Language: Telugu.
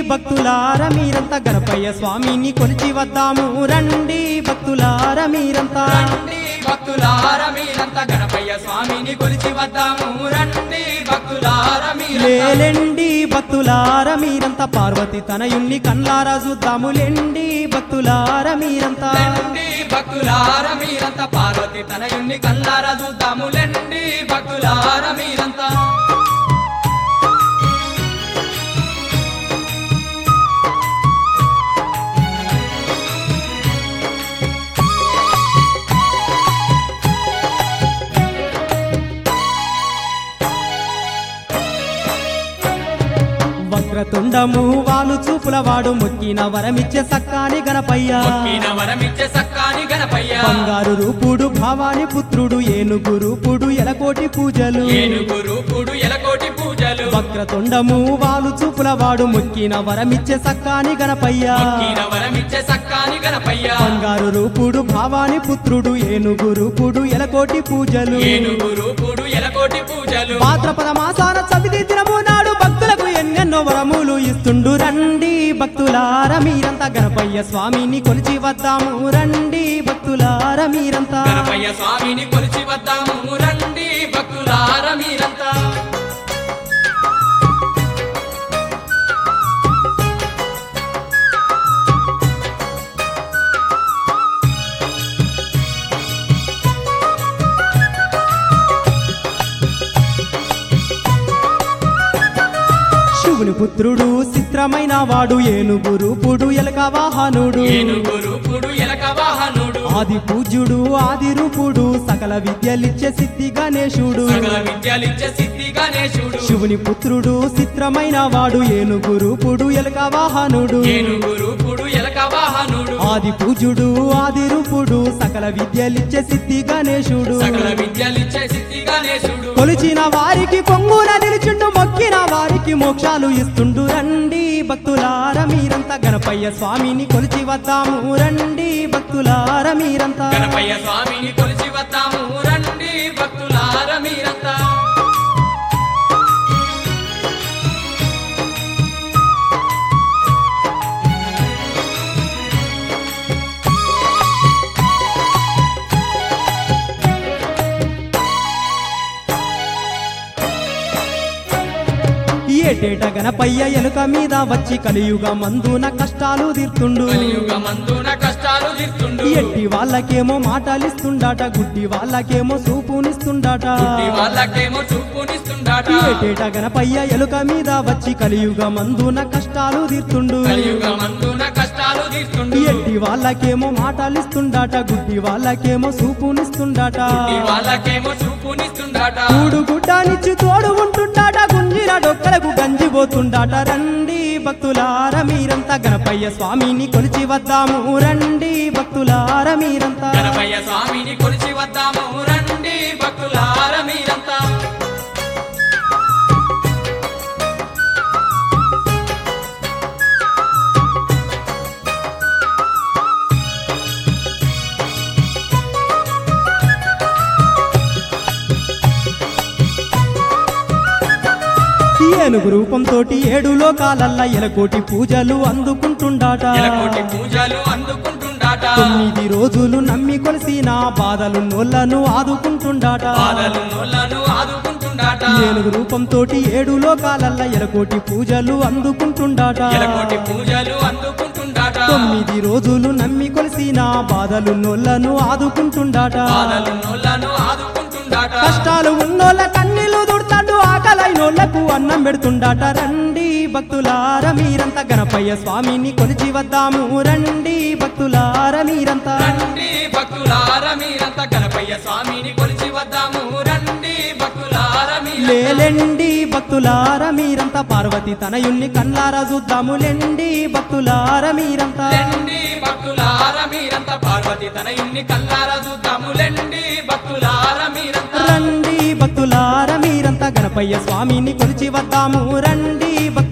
భక్తులార మీరంతా గణపయ్య స్వామిని కొలిచి వద్దాము రండి భక్తులార మీరంతా రండి భక్తులార మీరంతా గణపయ్య స్వామిని కొలిచి వద్దాము రండి భక్తులార మీరంతా లేలెండి భక్తులార మీరంతా పార్వతి తనయుణ్ణి కళ్ళారా చూద్దాములేండి భక్తులార మీరంతా లెండి భక్తులార మీరంతా పార్వతి తనయుణ్ణి కళ్ళారా చూద్దాము లెండి భక్తులార మీరంతా వక్రతుండము వాలు చూపులవాడు మొక్కిన వరమిచ్చే సక్కాని గణపయ్య మొక్కిన వరమిచ్చే సక్కాని గణపయ్య బంగారు రూపుడు భావాని పుత్రుడు ఏనుగు రూపుడు ఎలకోటి పూజలు ఏనుగు రూపుడు ఎలకోటి పూజలు వక్రతుండము వాలు చూపులవాడు మొక్కిన వరమిచ్చే సక్కాని గణపయ్య మొక్కిన వరమిచ్చే సక్కాని గణపయ్య బంగారు రూపుడు భావాని పుత్రుడు ఏనుగు రూపుడు ఎలకోటి పూజలు ఏనుగు రూపుడు ఎలకోటి పూజలు భాద్రపద మాసాన చవితి దినము నాడు భక్తులకు ఎన్నెన్నో వరములు ఇస్తుండు రండి భక్తులార మీరంతా గణపయ్య స్వామిని కొలిచి వద్దాము రండి భక్తులార మీరంతా గణపయ్య స్వామిని కొలిచి వద్దాము రండి భక్తులార మీరంతా శివుని పుత్రుడు చిత్రమైన వాడు ఏనుగు రూపుడు ఎలక వాహనుడు ఏనుగు రూపుడు ఎలక వాహనుడు ఆది పూజ్యుడు ఆది రూపుడు సకల విద్యలిచ్చే సిద్ధి గణేశుడు సకల విద్యలిచ్చే సిద్ధి గణేశుడు శివుని పుత్రుడు చిత్రమైన వాడు ఏనుగు రూపుడు ఎలక వాహనుడు ఏనుగు రూపుడు ఎలక వాహనుడు ఆది పూజ్యుడు ఆది రూపుడు సకల విద్యలిచ్చే సిద్ధి గణేశుడు సకల విద్యలిచ్చే సిద్ధి గణేశుడు కొలిచిన వారికి కొంగున నిలిచిండు మొక్కిన వారికి మోక్షాలు ఇస్తుండు రండి భక్తులార మీరంతా గణపయ్య స్వామిని కొలిచి వద్దాము రండి భక్తులార మీరంతా గణపయ్య స్వామిని కొలిచి వద్దాము రండి భక్తులార మీరంతా ఏటేట గణపయ్య ఎలుక మీద వచ్చి కలియుగ మందున కష్టాలు తీర్తుండు కలియుగ మందున కష్టాలు తీర్తుండు ఎట్టి వాళ్ళకేమో మాటలిస్తుండాట గుడ్డి వాళ్ళకేమో చూపునిస్తుండాట గుడ్డి వాళ్ళకేమో చూపునిస్తుండాట ఏటేట గణపయ్య ఎలుక మీద వచ్చి కలియుగ మందున కష్టాలు తీర్తుండు కలియుగ మందున కష్టాలు తీర్తుండు ఎట్టి వాళ్ళకేమో మాటలిస్తుండాట గుడ్డి వాళ్ళకేమో చూపునిస్తుండాట గుడ్డి వాళ్ళకేమో చూపునిస్తుండాట కూడు గుడ్డానిచ్చి తోడు ఉంటుండాట గుంజిన డొక్కలకు గంజిపోతుండాట రండి భక్తులార మీరంతా గణపయ్య స్వామిని కొలిచి వద్దాము రండి భక్తులార మీరంతా గణపయ్య స్వామిని కొలిచి వద్దాము రండి భక్తులార మీరంతా ఏనుగు రూపంతోటి 7 లోకాలల్ల ఎలకోటి పూజలు అందుకుంటుండాట ఎలకోటి పూజలు అందుకుంటుండాట 9 రోజులు నమ్మి కొలిసిన బాధలు నోళ్లను ఆదుకుంటుండాట బాధలు నోళ్ళను ఆదుకుంటుండాట ఏనుగు రూపంతోటి 7 లోకాలల్ల ఎలకోటి పూజలు అందుకుంటుండాట ఎలకోటి పూజలు అందుకుంటుండాట 9 రోజులు నమ్మి కొలిసిన బాధలు నోళ్లను ఆదుకుంటుండాట బాధలు నోళ్ళను ఆదుకుంటుండాట కష్టాలు ఉన్నోళ్ళ కన్నీళ్లు దుడతాడు ఆకలైనోళ్లకు అన్నం పెడుతుండాట రండి భక్తులార మీరంతా గణపయ్య స్వామిని కొలిచి వద్దాము రండి భక్తులార మీరంతా రండి భక్తులార మీరంతా గణపయ్య స్వామిని కొలిచి వద్దాము రండి భక్తులార మీరంతా లేలెండి భక్తులార మీరంతా పార్వతి తనయుణ్ణి కళ్ళారా చూద్దాములెండి భక్తులార మీరంతా లెండి భక్తులార మీరంతా పార్వతి తనయుణ్ణి కళ్ళారా చూద్దాము లెండి భక్తులార మీరంతా రండి భక్తులార మీరంతా గణపయ్య స్వామిని కొలిచి వద్దాము రండి